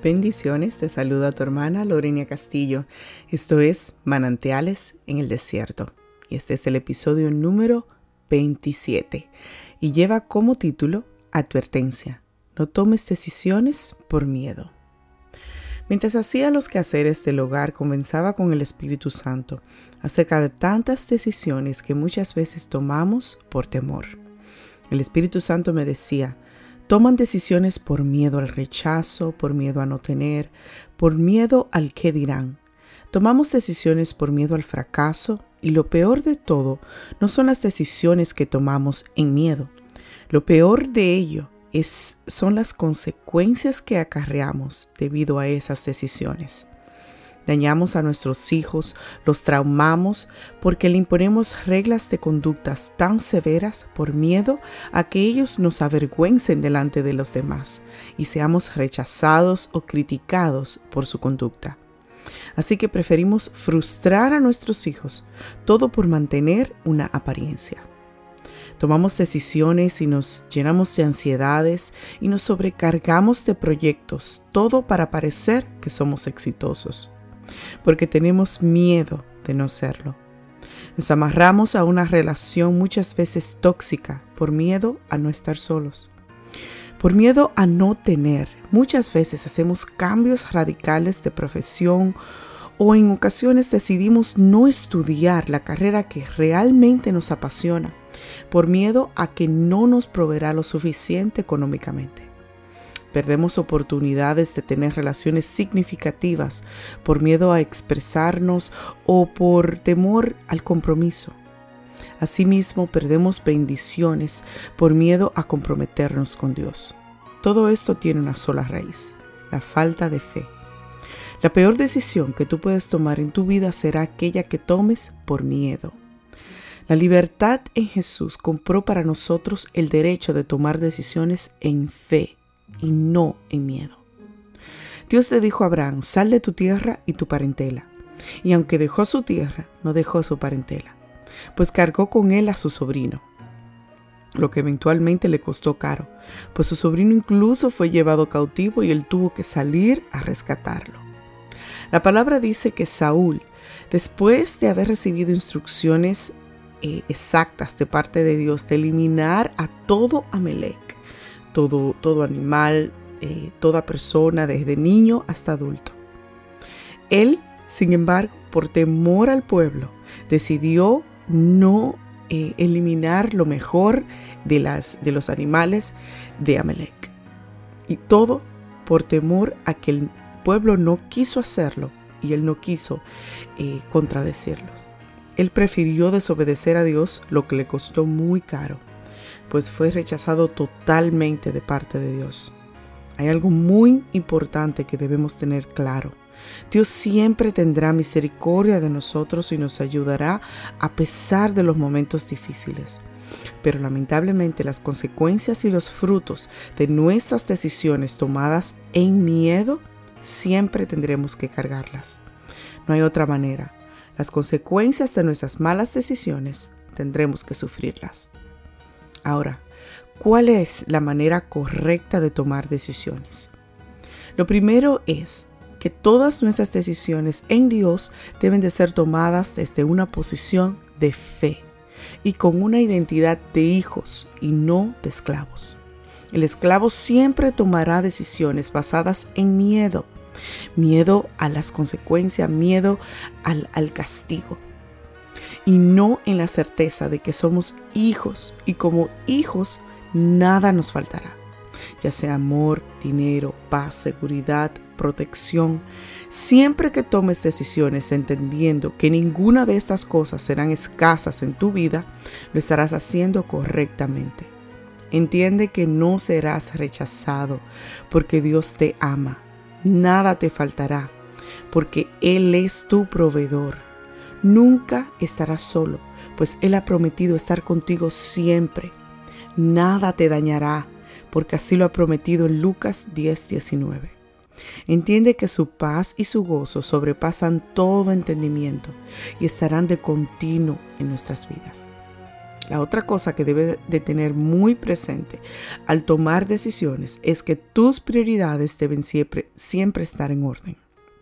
Bendiciones, te saluda tu hermana Lorena Castillo. Esto es Manantiales en el Desierto y este es el episodio número 27 y lleva como título Advertencia: no tomes decisiones por miedo. Mientras hacía los quehaceres del hogar, conversaba con el Espíritu Santo acerca de tantas decisiones que muchas veces tomamos por temor. El Espíritu Santo me decía: toman decisiones por miedo al rechazo, por miedo a no tener, por miedo al qué dirán. Tomamos decisiones por miedo al fracaso y lo peor de todo no son las decisiones que tomamos en miedo. Lo peor de ello son las consecuencias que acarreamos debido a esas decisiones. Dañamos a nuestros hijos, los traumamos porque le imponemos reglas de conductas tan severas por miedo a que ellos nos avergüencen delante de los demás y seamos rechazados o criticados por su conducta. Así que preferimos frustrar a nuestros hijos, todo por mantener una apariencia. Tomamos decisiones y nos llenamos de ansiedades y nos sobrecargamos de proyectos, todo para parecer que somos exitosos, porque tenemos miedo de no serlo. Nos amarramos a una relación muchas veces tóxica por miedo a no estar solos. Por miedo a no tener, muchas veces hacemos cambios radicales de profesión o en ocasiones decidimos no estudiar la carrera que realmente nos apasiona por miedo a que no nos proveerá lo suficiente económicamente. Perdemos oportunidades de tener relaciones significativas por miedo a expresarnos o por temor al compromiso. Asimismo, perdemos bendiciones por miedo a comprometernos con Dios. Todo esto tiene una sola raíz: la falta de fe. La peor decisión que tú puedes tomar en tu vida será aquella que tomes por miedo. La libertad en Jesús compró para nosotros el derecho de tomar decisiones en fe y no en miedo. Dios le dijo a Abraham: sal de tu tierra y tu parentela. Y aunque dejó su tierra, no dejó su parentela, pues cargó con él a su sobrino, lo que eventualmente le costó caro, pues su sobrino incluso fue llevado cautivo y él tuvo que salir a rescatarlo. La palabra dice que Saúl, después de haber recibido instrucciones exactas de parte de Dios de eliminar a todo Amalec, todo animal, toda persona, desde niño hasta adulto. Él, sin embargo, por temor al pueblo, decidió no eliminar lo mejor de los animales de Amalec. Y todo por temor a que el pueblo no quiso hacerlo y él no quiso contradecirlos. Él prefirió desobedecer a Dios, lo que le costó muy caro, pues fue rechazado totalmente de parte de Dios. Hay algo muy importante que debemos tener claro: Dios siempre tendrá misericordia de nosotros y nos ayudará a pesar de los momentos difíciles. Pero lamentablemente las consecuencias y los frutos de nuestras decisiones tomadas en miedo siempre tendremos que cargarlas. No hay otra manera. Las consecuencias de nuestras malas decisiones tendremos que sufrirlas. Ahora, ¿cuál es la manera correcta de tomar decisiones? Lo primero es que todas nuestras decisiones en Dios deben de ser tomadas desde una posición de fe y con una identidad de hijos y no de esclavos. El esclavo siempre tomará decisiones basadas en miedo a las consecuencias, miedo al castigo, y no en la certeza de que somos hijos y como hijos nada nos faltará, ya sea amor, dinero, paz, seguridad, protección. Siempre que tomes decisiones entendiendo que ninguna de estas cosas serán escasas en tu vida, lo estarás haciendo correctamente. Entiende que no serás rechazado porque Dios te ama. Nada te faltará porque Él es tu proveedor. Nunca estarás solo, pues Él ha prometido estar contigo siempre. Nada te dañará, porque así lo ha prometido en Lucas 10:19. Entiende que su paz y su gozo sobrepasan todo entendimiento y estarán de continuo en nuestras vidas. La otra cosa que debes de tener muy presente al tomar decisiones es que tus prioridades deben siempre estar en orden.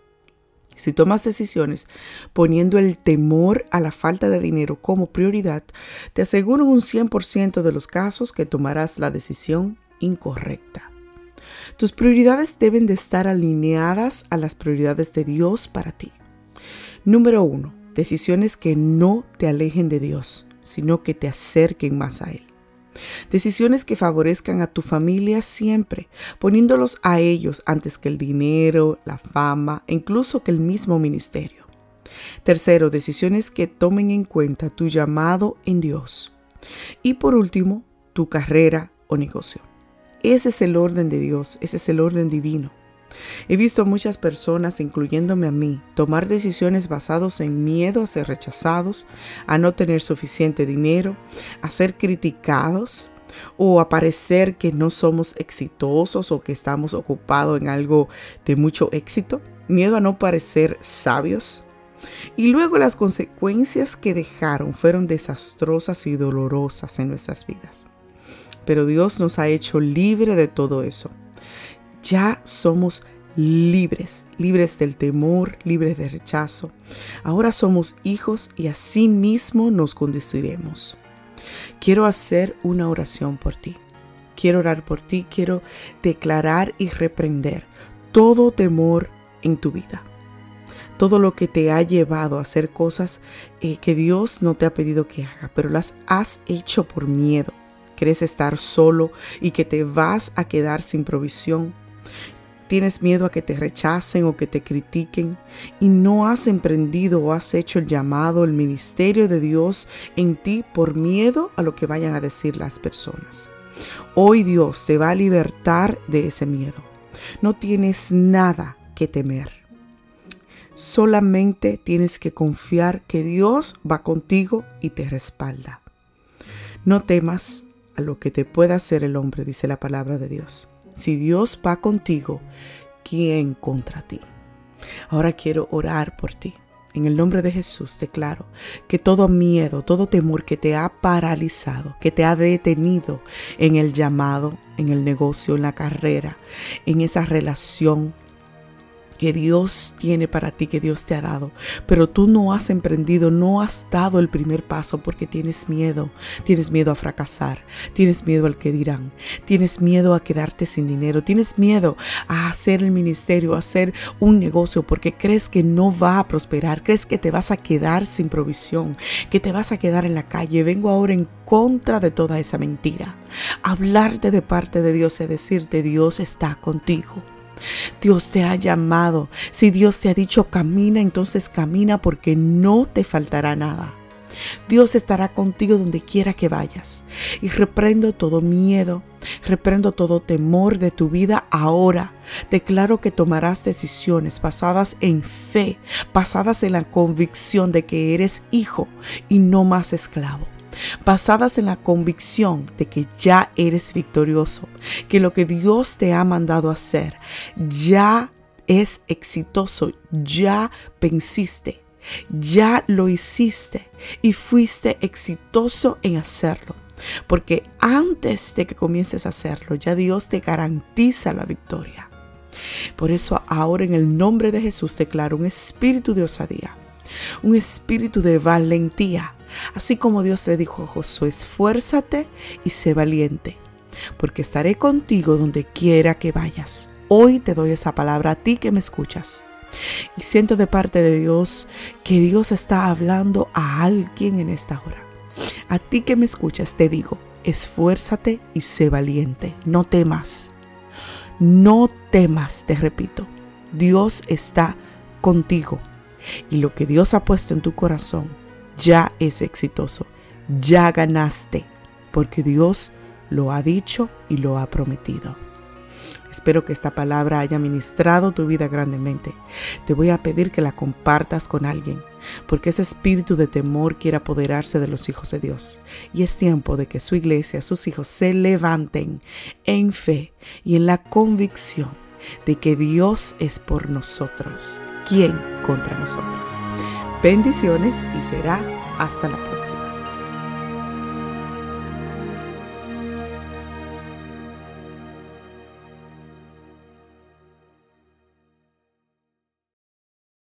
Si tomas decisiones poniendo el temor a la falta de dinero como prioridad, te aseguro en un 100% de los casos que tomarás la decisión incorrecta. Tus prioridades deben de estar alineadas a las prioridades de Dios para ti. Número 1. Decisiones que no te alejen de Dios, sino que te acerquen más a Él. Decisiones que favorezcan a tu familia siempre, poniéndolos a ellos antes que el dinero, la fama e incluso que el mismo ministerio. Tercero, decisiones que tomen en cuenta tu llamado en Dios. Y por último, tu carrera o negocio. Ese es el orden de Dios, ese es el orden divino. He visto a muchas personas, incluyéndome a mí, tomar decisiones basadas en miedo a ser rechazados, a no tener suficiente dinero, a ser criticados o a parecer que no somos exitosos o que estamos ocupados en algo de mucho éxito, miedo a no parecer sabios. Y luego las consecuencias que dejaron fueron desastrosas y dolorosas en nuestras vidas. Pero Dios nos ha hecho libre de todo eso. Ya somos libres del temor, libres de rechazo. Ahora somos hijos y así mismo nos conduciremos. Quiero hacer una oración por ti. Quiero orar por ti, quiero declarar y reprender todo temor en tu vida. Todo lo que te ha llevado a hacer cosas que Dios no te ha pedido que haga, pero las has hecho por miedo. Crees estar solo y que te vas a quedar sin provisión. Tienes miedo a que te rechacen o que te critiquen y no has emprendido o has hecho el llamado, el ministerio de Dios en ti por miedo a lo que vayan a decir las personas. Hoy Dios te va a libertar de ese miedo. No tienes nada que temer. Solamente tienes que confiar que Dios va contigo y te respalda. No temas a lo que te pueda hacer el hombre, dice la palabra de Dios. Si Dios va contigo, ¿quién contra ti? Ahora quiero orar por ti. En el nombre de Jesús declaro que todo miedo, todo temor que te ha paralizado, que te ha detenido en el llamado, en el negocio, en la carrera, en esa relación que Dios tiene para ti, que Dios te ha dado, pero tú no has emprendido, no has dado el primer paso porque tienes miedo a fracasar, tienes miedo al que dirán, tienes miedo a quedarte sin dinero, tienes miedo a hacer el ministerio, a hacer un negocio porque crees que no va a prosperar, crees que te vas a quedar sin provisión, que te vas a quedar en la calle. Vengo ahora en contra de toda esa mentira, hablarte de parte de Dios y decirte: Dios está contigo. Dios te ha llamado. Si Dios te ha dicho camina, entonces camina porque no te faltará nada. Dios estará contigo donde quiera que vayas. Y reprendo todo miedo, reprendo todo temor de tu vida ahora. Declaro que tomarás decisiones basadas en fe, basadas en la convicción de que eres hijo y no más esclavo. Basadas en la convicción de que ya eres victorioso, que lo que Dios te ha mandado a hacer ya es exitoso, ya venciste, ya lo hiciste y fuiste exitoso en hacerlo. Porque antes de que comiences a hacerlo, ya Dios te garantiza la victoria. Por eso ahora en el nombre de Jesús declaro un espíritu de osadía, un espíritu de valentía. Así como Dios le dijo a Josué: esfuérzate y sé valiente, porque estaré contigo donde quiera que vayas. Hoy te doy esa palabra a ti que me escuchas. Y siento de parte de Dios que Dios está hablando a alguien en esta hora. A ti que me escuchas te digo: esfuérzate y sé valiente. No temas. No temas, te repito. Dios está contigo. Y lo que Dios ha puesto en tu corazón ya es exitoso, ya ganaste, porque Dios lo ha dicho y lo ha prometido. Espero que esta palabra haya ministrado tu vida grandemente. Te voy a pedir que la compartas con alguien, porque ese espíritu de temor quiere apoderarse de los hijos de Dios. Y es tiempo de que su iglesia, sus hijos, se levanten en fe y en la convicción de que Dios es por nosotros. ¿Quién contra nosotros? Bendiciones y será hasta la próxima.